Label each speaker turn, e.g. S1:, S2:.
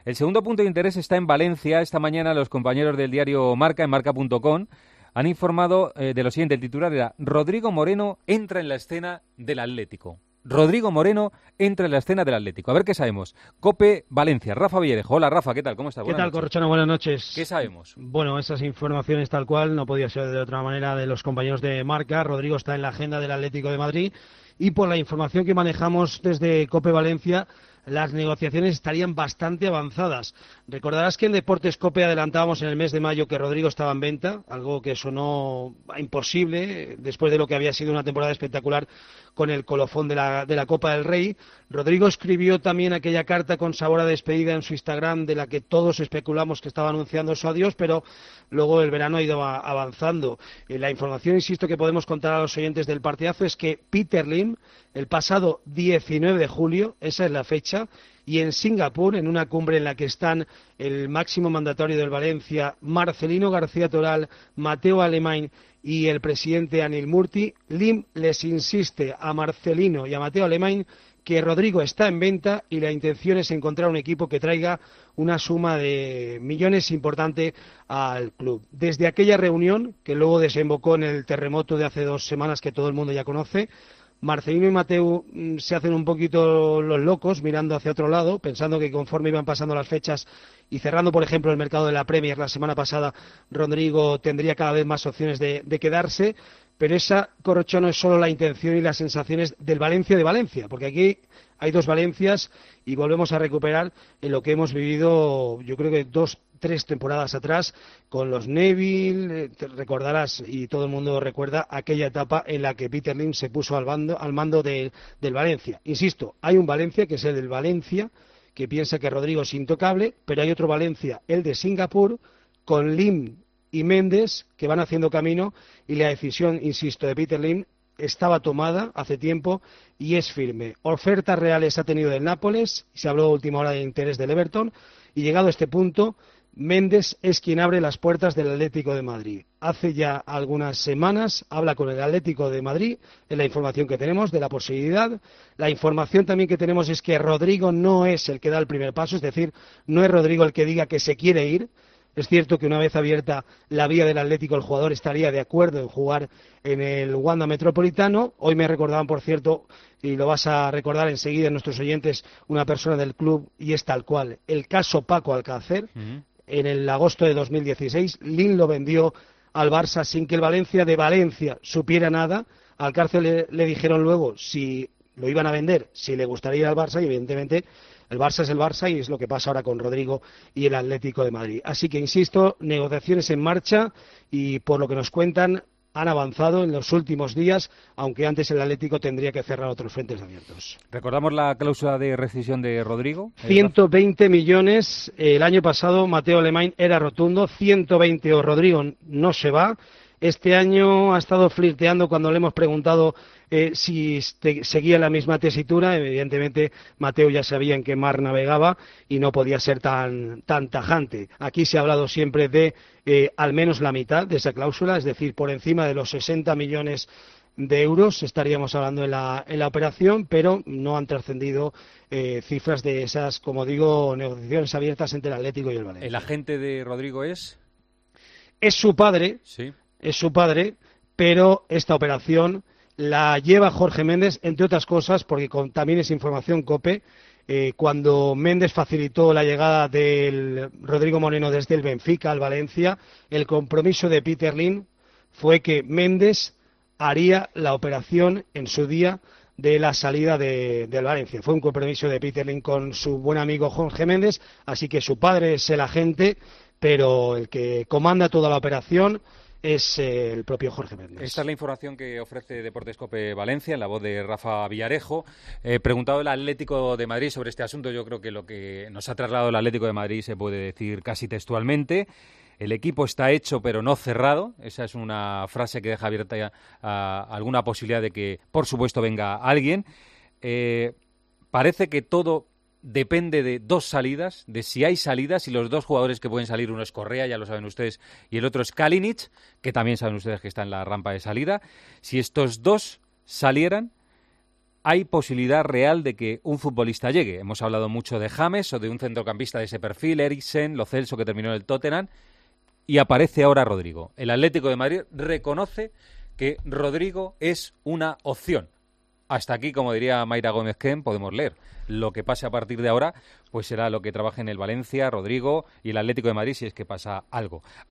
S1: El segundo punto de interés está en Valencia. Esta mañana los compañeros del diario Marca, en marca.com, han informado de lo siguiente. El titular era: Rodrigo Moreno entra en la escena del Atlético. Rodrigo Moreno entra en la escena del Atlético. A ver qué sabemos. COPE Valencia, Rafa Villarejo. Hola Rafa, ¿qué tal? ¿Cómo estás?
S2: ¿Qué
S1: Buenas
S2: tal,
S1: noches.
S2: Corrochano? Buenas noches.
S1: ¿Qué sabemos?
S2: Bueno, esas informaciones tal cual, no podía ser de otra manera, de los compañeros de Marca. Rodrigo está en la agenda del Atlético de Madrid y por la información que manejamos desde COPE Valencia, las negociaciones estarían bastante avanzadas. Recordarás que en Deportes COPE adelantábamos en el mes de mayo que Rodrigo estaba en venta, algo que sonó imposible después de lo que había sido una temporada espectacular con el colofón de la Copa del Rey. Rodrigo escribió también aquella carta con sabor a despedida en su Instagram, de la que todos especulamos que estaba anunciando su adiós, pero luego el verano ha ido avanzando. La información, insisto, que podemos contar a los oyentes del partidazo es que Peter Lim, el pasado 19 de julio, esa es la fecha, y en Singapur, en una cumbre en la que están el máximo mandatario del Valencia, Marcelino García Toral, Mateo Alemany y el presidente Anil Murti, Lim les insiste a Marcelino y a Mateo Alemany que Rodrigo está en venta y la intención es encontrar un equipo que traiga una suma de millones importante al club. Desde aquella reunión, que luego desembocó en el terremoto de hace 2 semanas que todo el mundo ya conoce, Marcelino y Mateu se hacen un poquito los locos mirando hacia otro lado, pensando que conforme iban pasando las fechas y cerrando, por ejemplo, el mercado de la Premier la semana pasada, Rodrigo tendría cada vez más opciones de quedarse, pero esa, Corrochano, es solo la intención y las sensaciones del Valencia de Valencia, porque aquí hay 2 Valencias y volvemos a recuperar en lo que hemos vivido, yo creo que 2-3 temporadas atrás, con los Neville. Te recordarás, y todo el mundo recuerda, aquella etapa en la que Peter Lim se puso al mando del Valencia. Insisto, hay un Valencia que es el del Valencia, que piensa que Rodrigo es intocable, pero hay otro Valencia, el de Singapur, con Lim y Méndez, que van haciendo camino, y la decisión, insisto, de Peter Lim estaba tomada hace tiempo y es firme. Ofertas reales ha tenido del Nápoles, se habló a última hora de interés del Everton, y llegado a este punto, Méndez es quien abre las puertas del Atlético de Madrid. Hace ya algunas semanas habla con el Atlético de Madrid, es la información que tenemos de la posibilidad. La información también que tenemos es que Rodrigo no es el que da el primer paso, es decir, no es Rodrigo el que diga que se quiere ir. Es cierto que una vez abierta la vía del Atlético, el jugador estaría de acuerdo en jugar en el Wanda Metropolitano. Hoy me recordaban, por cierto, y lo vas a recordar enseguida en nuestros oyentes, una persona del club, y es tal cual, el caso Paco Alcácer. En el agosto de 2016, Lim lo vendió al Barça sin que el Valencia de Valencia supiera nada. Alcácer le dijeron luego si lo iban a vender, si le gustaría ir al Barça, y evidentemente el Barça es el Barça y es lo que pasa ahora con Rodrigo y el Atlético de Madrid. Así que, insisto, negociaciones en marcha y, por lo que nos cuentan, han avanzado en los últimos días, aunque antes el Atlético tendría que cerrar otros frentes abiertos.
S1: ¿Recordamos la cláusula de rescisión de Rodrigo?
S2: 120 millones. El año pasado Mateo Alemany era rotundo. 120 o Rodrigo no se va. Este año ha estado flirteando cuando le hemos preguntado si seguía la misma tesitura. Evidentemente, Mateo ya sabía en qué mar navegaba y no podía ser tan tajante. Aquí se ha hablado siempre de al menos la mitad de esa cláusula, es decir, por encima de los 60 millones de euros estaríamos hablando en la operación, pero no han trascendido cifras de esas, como digo, negociaciones abiertas entre el Atlético y el Valencia.
S1: ¿El agente de Rodrigo es?
S2: Es su padre.
S1: Sí.
S2: Es su padre, pero esta operación la lleva Jorge Méndez, entre otras cosas, porque también es información COPE. Cuando Méndez facilitó la llegada del Rodrigo Moreno desde el Benfica al Valencia, el compromiso de Peter Lim fue que Méndez haría la operación en su día de la salida del Valencia. Fue un compromiso de Peter Lim con su buen amigo Jorge Méndez, así que su padre es el agente, pero el que comanda toda la operación es el propio Jorge Méndez.
S1: Esta es la información que ofrece Deportes COPE Valencia, en la voz de Rafa Villarejo. Preguntado el Atlético de Madrid sobre este asunto, yo creo que lo que nos ha trasladado el Atlético de Madrid se puede decir casi textualmente. El equipo está hecho pero no cerrado. Esa es una frase que deja abierta a alguna posibilidad de que, por supuesto, venga alguien. Parece que todo depende de 2 salidas, de si hay salidas, y los 2 jugadores que pueden salir, uno es Correa, ya lo saben ustedes, y el otro es Kalinic, que también saben ustedes que está en la rampa de salida. Si estos 2 salieran, hay posibilidad real de que un futbolista llegue. Hemos hablado mucho de James o de un centrocampista de ese perfil, Eriksen, Lo Celso, que terminó en el Tottenham, y aparece ahora Rodrigo. El Atlético de Madrid reconoce que Rodrigo es una opción. Hasta aquí, como diría Mayra Gómez Ken, podemos leer. Lo que pase a partir de ahora, pues será lo que trabaje en el Valencia, Rodrigo y el Atlético de Madrid, si es que pasa algo.